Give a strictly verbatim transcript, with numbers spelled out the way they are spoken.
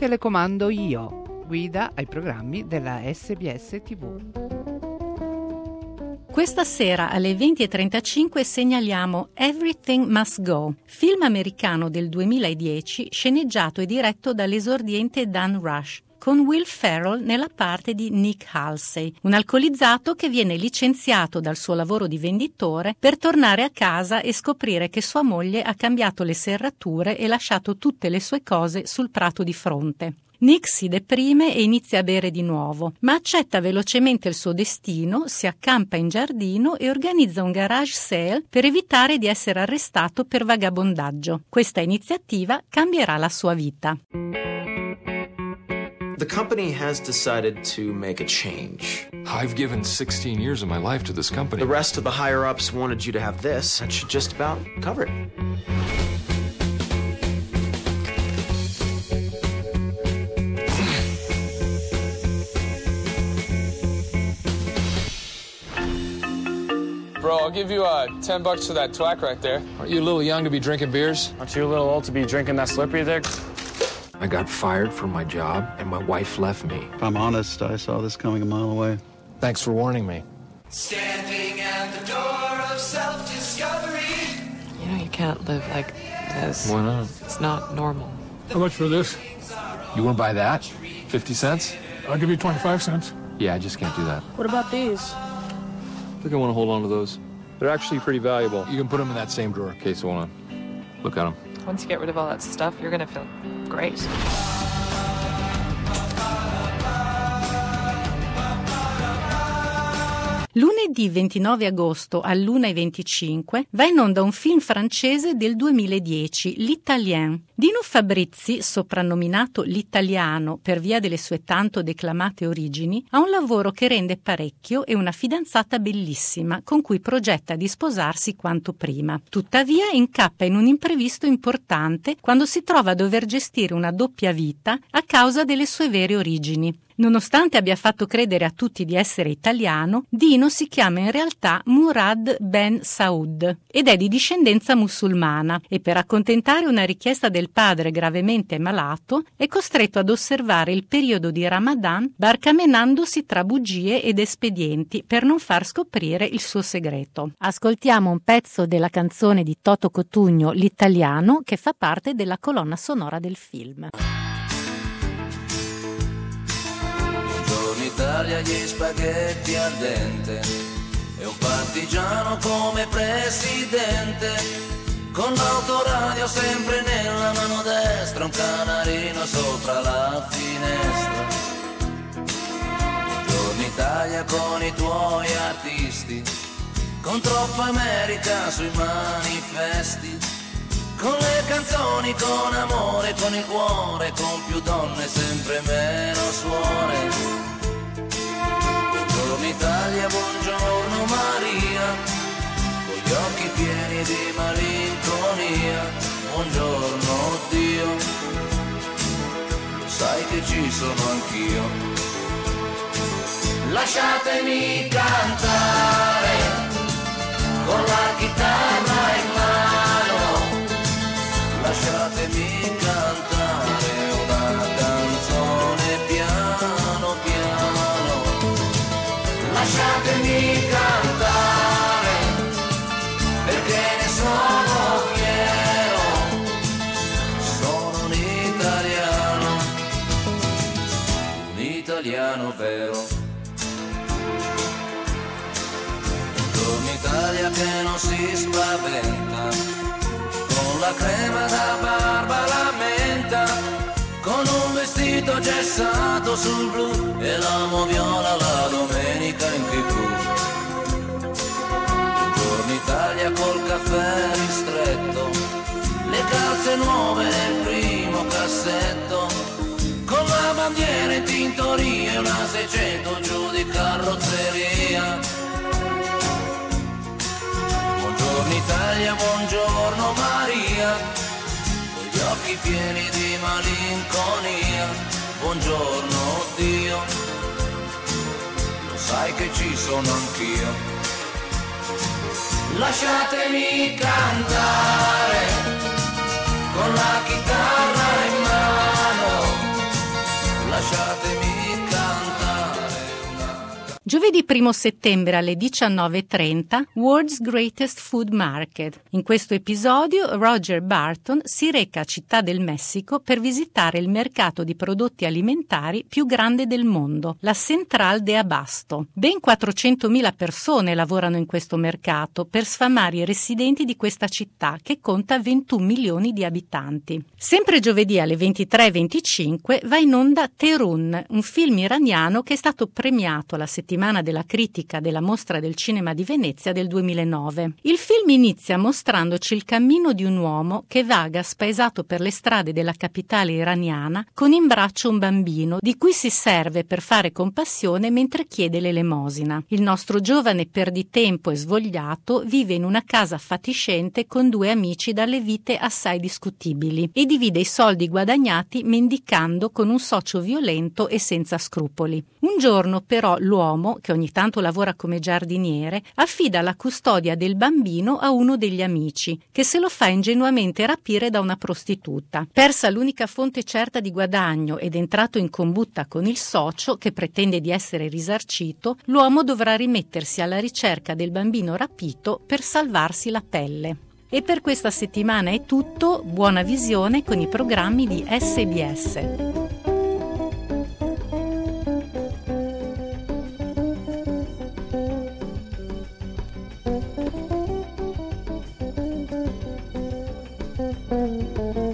telecomando io, guida ai programmi della S B S T V. Questa sera alle venti e trentacinque segnaliamo Everything Must Go, film americano del duemiladieci sceneggiato e diretto dall'esordiente Dan Rush, con Will Ferrell nella parte di Nick Halsey, un alcolizzato che viene licenziato dal suo lavoro di venditore per tornare a casa e scoprire che sua moglie ha cambiato le serrature e lasciato tutte le sue cose sul prato di fronte. Nick si deprime e inizia a bere di nuovo, ma accetta velocemente il suo destino, si accampa in giardino e organizza un garage sale per evitare di essere arrestato per vagabondaggio. Questa iniziativa cambierà la sua vita. The company has decided to make a change. I've given sixteen years of my life to this company. The rest of the higher-ups wanted you to have this. That should just about cover it. Bro, I'll give you uh, ten bucks for that twack right there. Aren't you a little young to be drinking beers? Aren't you a little old to be drinking that slippery dick? I got fired from my job, and my wife left me. If I'm honest, I saw this coming a mile away. Thanks for warning me. Standing at the door of self-discovery. You know, you can't live like this. Why not? It's not normal. How much for this? You want to buy that? Fifty cents? I'll give you twenty-five cents. Yeah, I just can't do that. What about these? I think I want to hold on to those. They're actually pretty valuable. You can put them in that same drawer. Okay, so hold on. Look at them. Once you get rid of all that stuff, you're gonna feel great. Lunedì ventinove agosto all'una e venticinque va in onda un film francese del duemiladieci, L'Italien. Dino Fabrizi, soprannominato l'italiano per via delle sue tanto declamate origini, ha un lavoro che rende parecchio e una fidanzata bellissima con cui progetta di sposarsi quanto prima. Tuttavia incappa in un imprevisto importante quando si trova a dover gestire una doppia vita a causa delle sue vere origini. Nonostante abbia fatto credere a tutti di essere italiano, Dino si chiama in realtà Murad Ben Saud ed è di discendenza musulmana e per accontentare una richiesta del padre gravemente malato è costretto ad osservare il periodo di Ramadan barcamenandosi tra bugie ed espedienti per non far scoprire il suo segreto. Ascoltiamo un pezzo della canzone di Toto Cotugno, L'Italiano, che fa parte della colonna sonora del film. Italia gli spaghetti al dente e un partigiano come presidente con l'autoradio sempre nella mano destra, un canarino sopra la finestra. Buongiorno Italia con i tuoi artisti, con troppa America sui manifesti, con le canzoni, con amore, con il cuore, con più donne sempre meno suore. Buongiorno Italia, buongiorno Maria, con gli occhi pieni di malinconia. Buongiorno Dio, lo sai che ci sono anch'io. Lasciatemi cantare con la chitarra in mano, lasciatemi cantare una canzone piano piano. Lasciatemi cantare perché ne sono fiero, sono un italiano, un italiano vero. Buongiorno Italia che non si spaventa, con la crema da barba la menta, con un vestito gessato sul blu e l'amo viola la domenica in tivù. Buongiorno Italia col caffè ristretto, le calze nuove nel primo cassetto, con la bandiera in tintoria e una seicento giù di carrozzeria. Buongiorno Italia, buongiorno Maria, con gli occhi pieni di malinconia. Buongiorno Dio, lo sai che ci sono anch'io. Lasciatemi cantare con la chitarra in mano, Giovedì primo settembre alle diciannove e trenta, World's Greatest Food Market. In questo episodio Roger Barton si reca a Città del Messico per visitare il mercato di prodotti alimentari più grande del mondo, la Central de Abasto. Ben quattrocentomila persone lavorano in questo mercato per sfamare i residenti di questa città che conta ventuno milioni di abitanti. Sempre giovedì alle ventitré e venticinque va in onda Terun, un film iraniano che è stato premiato alla settimana della critica della Mostra del Cinema di Venezia del duemilanove. Il film inizia mostrandoci il cammino di un uomo che vaga spaesato per le strade della capitale iraniana con in braccio un bambino di cui si serve per fare compassione mentre chiede l'elemosina. Il nostro giovane perditempo e svogliato vive in una casa fatiscente con due amici dalle vite assai discutibili e divide i soldi guadagnati mendicando con un socio violento e senza scrupoli. Un giorno però l'uomo, che ogni tanto lavora come giardiniere, affida la custodia del bambino a uno degli amici, che se lo fa ingenuamente rapire da una prostituta. Persa l'unica fonte certa di guadagno ed entrato in combutta con il socio, che pretende di essere risarcito, l'uomo dovrà rimettersi alla ricerca del bambino rapito per salvarsi la pelle. E per questa settimana è tutto, buona visione con i programmi di S B S. Thank you.